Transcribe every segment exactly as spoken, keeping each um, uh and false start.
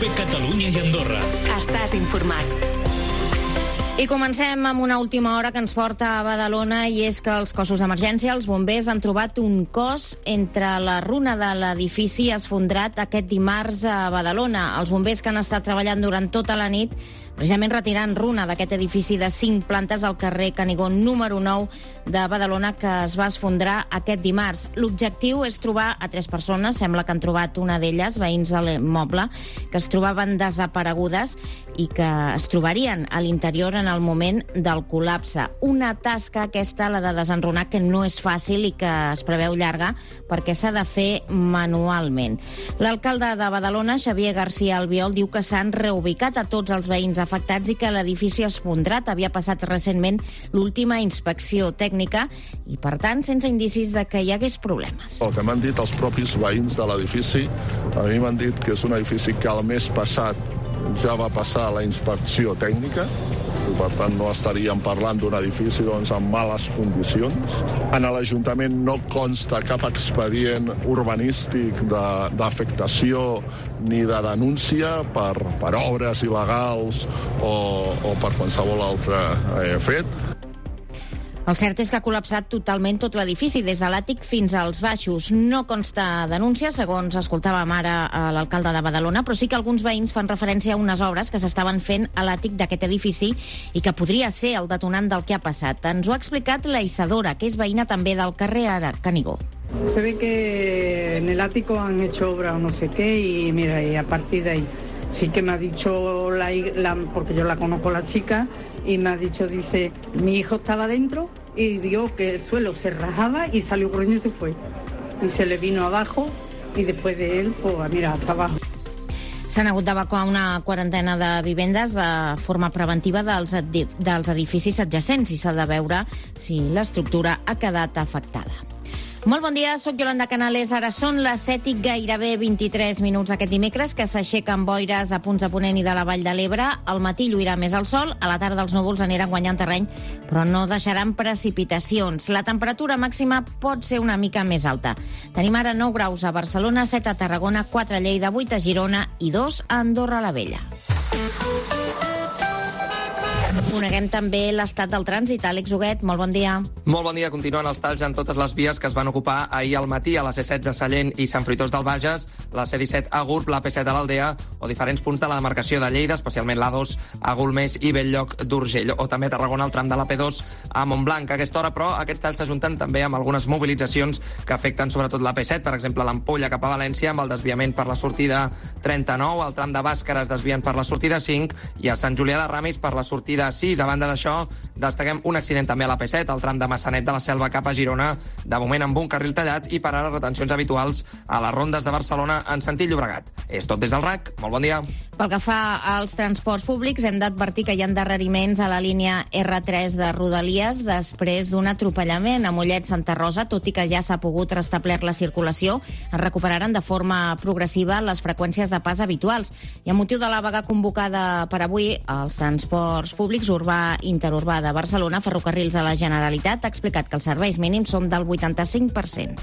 Cope Catalunya i Andorra. Estàs informat. I comencem amb una última hora que ens porta a Badalona, i és que els cossos d'emergència, els bombers, han trobat un cos entre la runa de l'edifici esfondrat aquest dimarts a Badalona. Els bombers, que han estat treballant durant tota la nit, precisament retirant runa d'aquest edifici de cinc plantes del carrer Canigó número nou de Badalona, que es va esfondrar aquest dimarts. L'objectiu és trobar a tres persones, sembla que han trobat una d'elles, veïns de l'immoble, que es trobaven desaparegudes i que es trobarien a l'interior en el moment del col·lapse. Una tasca aquesta, la de desenrunar, que no és fàcil i que es preveu llarga perquè s'ha de fer manualment. L'alcalde de Badalona, Xavier García Albiol, diu que s'han reubicat a tots els veïns afectats i que l'edifici esfondrat havia passat recentment l'última inspecció tècnica i, per tant, sense indicis de que hi hagués problemes. El que m'han dit els propis veïns de l'edifici, a mi m'han dit que és un edifici que el mes passat ja va passar la inspecció tècnica, i per tant no estaríem parlant d'un edifici doncs, en males condicions. En l'Ajuntament no consta cap expedient urbanístic d'afectació ni de denúncia per, per obres il·legals o, o per qualsevol altre eh, fet. El cert és que ha col·lapsat totalment tot l'edifici, des de l'àtic fins als baixos. No consta denúncia, segons escoltàvem ara a l'alcalde de Badalona, però sí que alguns veïns fan referència a unes obres que s'estaven fent a l'àtic d'aquest edifici i que podria ser el detonant del que ha passat. Ens ho ha explicat la Isadora, que és veïna també del carrer Ara Canigó. Se ve que en el ático han hecho obra o no sé qué, y mira, y a partir de ahí sí que me ha dicho la, la porque yo la conozco, la chica, y me ha dicho, dice, mi hijo estaba dentro y vio que el suelo se rajaba y salió corriendo y se fue. Y se le vino abajo y después de él, pues mira, hasta abajo. S'han hagut d'evacuar una quarantena de vivendes de forma preventiva dels, dels edificis adjacents i s'ha de veure si l'estructura ha quedat afectada. Molt bon dia, sóc Yolanda Canales. Ara són les set i gairebé vint-i-tres minuts aquest dimecres, que s'aixequen boires a punts de Ponent i de la Vall de l'Ebre. Al matí lluirà més el sol, a la tarda els núvols aniran guanyant terreny, però no deixaran precipitacions. La temperatura màxima pot ser una mica més alta. Tenim ara nou graus a Barcelona, set a Tarragona, quatre a Lleida, vuit a Girona i dos a Andorra la Vella. Coneguem també l'estat del trànsit. Àlex Huguet, molt bon dia. Molt bon dia. Continuen els talls en totes les vies que es van ocupar ahir al matí a la C setze Sallent i Sant Fruitós del Bages, la C disset a Gurb, la P set a l'Aldea o diferents punts de la demarcació de Lleida, especialment l'A dos a Golmés i Bell-lloc d'Urgell, o també a Tarragona el tram de la P dos a Montblanc a aquesta hora, però aquests talls s'ajunten també amb algunes mobilitzacions que afecten sobretot la P set, per exemple l'Ampolla cap a València amb el desviament per la sortida trenta-nou, el tram de Bàscara es desvien per la sortida cinc i a Sant Julià de Ramis per la sortida sis. A banda d'això, destaquem un accident també a la P set, el tram de Massanet de la Selva cap a Girona, de moment amb un carril tallat, i per ara retencions habituals a les rondes de Barcelona en sentit Llobregat. És tot des del R A C. Molt bon dia. Pel que fa als transports públics, hem d'advertir que hi ha endarreriments a la línia R tres de Rodalies després d'un atropellament a Mollet-Santa Rosa, tot i que ja s'ha pogut restablir la circulació. Es recuperaran de forma progressiva les freqüències de pas habituals. I amb motiu de la vaga convocada per avui, els transports públics urbans interurbà de Barcelona, Ferrocarrils de la Generalitat ha explicat que els serveis mínims són del vuitanta-cinc per cent.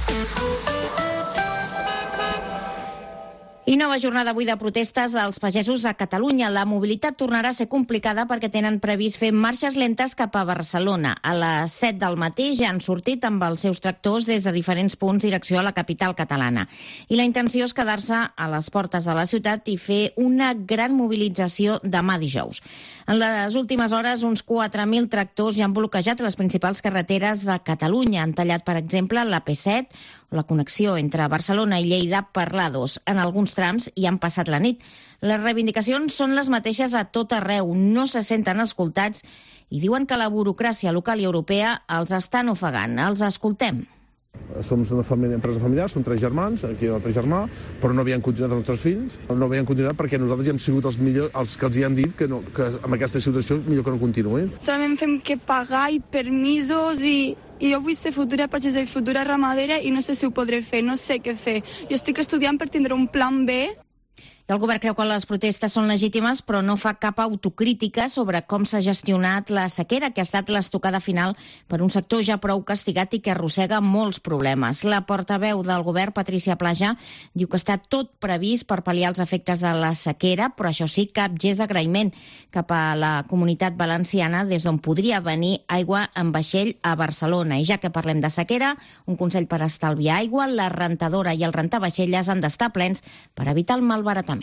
I nova jornada avui de protestes dels pagesos a Catalunya. La mobilitat tornarà a ser complicada perquè tenen previst fer marxes lentes cap a Barcelona. A les set del matí ja han sortit amb els seus tractors des de diferents punts direcció a la capital catalana. I la intenció és quedar-se a les portes de la ciutat i fer una gran mobilització demà dijous. En les últimes hores, uns quatre mil tractors ja han bloquejat les principals carreteres de Catalunya. Han tallat, per exemple, la P set o la connexió entre Barcelona i Lleida per l'A dos. En alguns trams hi han passat la nit. Les reivindicacions són les mateixes a tot arreu, no se senten escoltats i diuen que la burocràcia local i europea els estan ofegant. Els escoltem. Som una família, empresa familiar, som tres germans, aquí hi ha un altre germà, però no havien continuat els nostres fills. No havien continuat perquè nosaltres ja hem sigut els millors, els que els hi han dit que, no, que amb aquesta situació millor que no continuïn. Solament fem que pagar i permisos i, i jo vull ser futura pagesa i futura ramadera i no sé si ho podré fer, no sé què fer. Jo estic estudiant per tindre un plan B. I el govern creu que les protestes són legítimes, però no fa cap autocrítica sobre com s'ha gestionat la sequera, que ha estat l'estocada final per un sector ja prou castigat i que arrossega molts problemes. La portaveu del govern, Patricia Plaja, diu que està tot previst per pal·liar els efectes de la sequera, però això sí, cap gest d'agraïment cap a la Comunitat Valenciana, des d'on podria venir aigua en vaixell a Barcelona. I ja que parlem de sequera, un consell per estalviar aigua, la rentadora i el rentavaixelles han d'estar plens per evitar el malbaratament.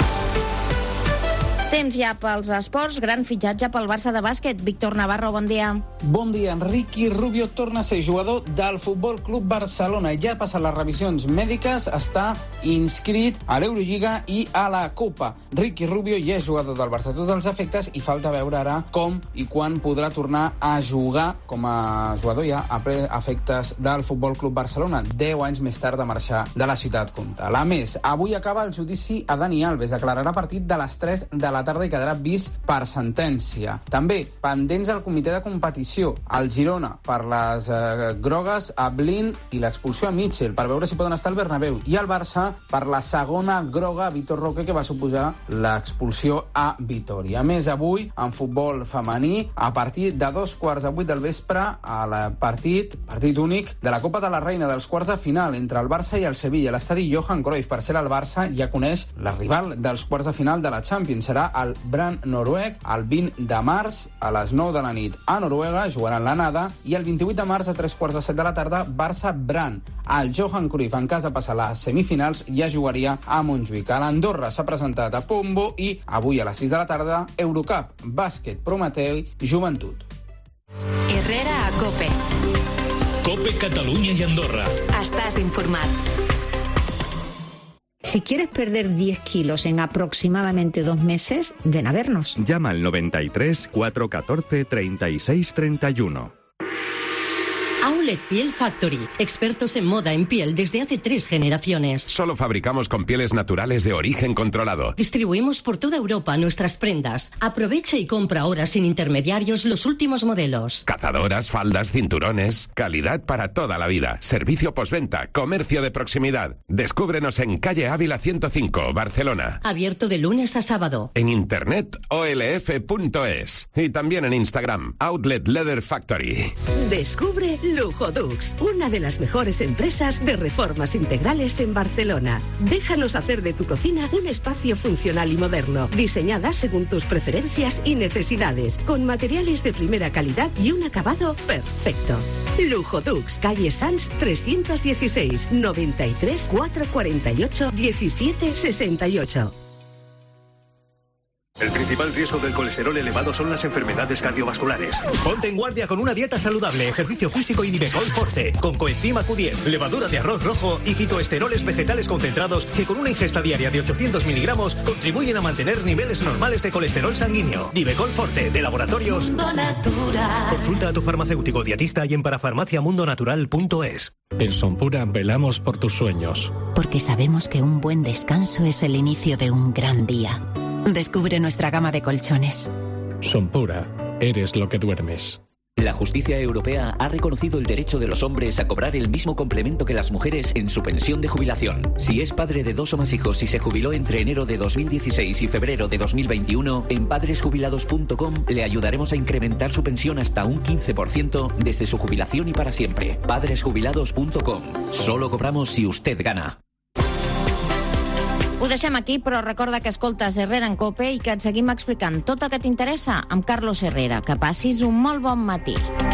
Temps ja pels esports, gran fitxatge pel Barça de bàsquet. Víctor Navarro, bon dia. Bon dia. Ricky Rubio torna a ser jugador del Futbol Club Barcelona. Ja ha passat les revisions mèdiques, està inscrit a l'Eurolliga i a la Copa. Ricky Rubio ja és jugador del Barça a tots els efectes i falta veure ara com i quan podrà tornar a jugar com a jugador ja a efectes del Futbol Club Barcelona, deu anys més tard de marxar de la ciutat comtal. A més, avui acaba el judici a Dani Alves. Declararà partit de les tres de la tarda i quedarà vist per sentència. També pendents al comitè de competició, el Girona per les eh, grogues a Blind i l'expulsió a Mitchell per veure si poden estar al Bernabéu, i el Barça per la segona groga a Vitor Roque, que va suposar l'expulsió a Vitòria. A més, avui en futbol femení, a partir de dos quarts de vuit del vespre, al partit, partit únic de la Copa de la Reina, dels quarts de final entre el Barça i el Sevilla. L'estadi Johan Cruyff, per ser el Barça, ja coneix la rival dels quarts de final de la Champions. Serà el Brann noruec. El vint de març a les nou de la nit a Noruega jugaran l'anada, i el vint-i-vuit de març a tres quarts de set de la tarda Barça-Brann. El Johan Cruyff, en cas de passar les semifinals, ja jugaria a Montjuïc. A l'Andorra s'ha presentat a Pombo i avui a les sis de la tarda Eurocup, bàsquet, Prometeu, Joventut. Herrera a COPE. COPE Catalunya i Andorra. Estàs informat. Si quieres perder diez kilos en aproximadamente dos meses, ven a vernos. Llama al noventa y tres, cuatrocientos catorce, treinta y seis treinta y uno. Outlet Piel Factory, expertos en moda en piel desde hace tres generaciones. Solo fabricamos con pieles naturales de origen controlado. Distribuimos por toda Europa nuestras prendas. Aprovecha y compra ahora sin intermediarios los últimos modelos. Cazadoras, faldas, cinturones. Calidad para toda la vida. Servicio postventa, comercio de proximidad. Descúbrenos en calle Ávila ciento cinco, Barcelona. Abierto de lunes a sábado. En internet o l f punto es. Y también en Instagram, Outlet Leather Factory. Descubre Lujodux, una de las mejores empresas de reformas integrales en Barcelona. Déjanos hacer de tu cocina un espacio funcional y moderno, diseñada según tus preferencias y necesidades, con materiales de primera calidad y un acabado perfecto. Lujodux, calle Sans trescientos dieciséis, noventa y tres, cuatrocientos cuarenta y ocho, diecisiete sesenta y ocho. El principal riesgo del colesterol elevado son las enfermedades cardiovasculares. Ponte en guardia con una dieta saludable, ejercicio físico y Divecol Forte, con coenzima Q diez, levadura de arroz rojo y fitoesteroles vegetales concentrados que con una ingesta diaria de ochocientos miligramos contribuyen a mantener niveles normales de colesterol sanguíneo. Divecol Forte, de Laboratorios Mundo Natural. Consulta a tu farmacéutico dietista y en parafarmaciamundonatural punto es. En Sonpura velamos por tus sueños. Porque sabemos que un buen descanso es el inicio de un gran día. Descubre nuestra gama de colchones. Sonpura, eres lo que duermes. La justicia europea ha reconocido el derecho de los hombres a cobrar el mismo complemento que las mujeres en su pensión de jubilación. Si es padre de dos o más hijos y se jubiló entre enero de dos mil dieciséis y febrero de dos mil veintiuno, en padres jubilados punto com le ayudaremos a incrementar su pensión hasta un quince por ciento desde su jubilación y para siempre. padres jubilados punto com. Solo cobramos si usted gana. Ho deixem aquí, però recorda que escoltes Herrera en COPE i que et seguim explicant tot el que t'interessa amb Carlos Herrera. Que passis un molt bon matí.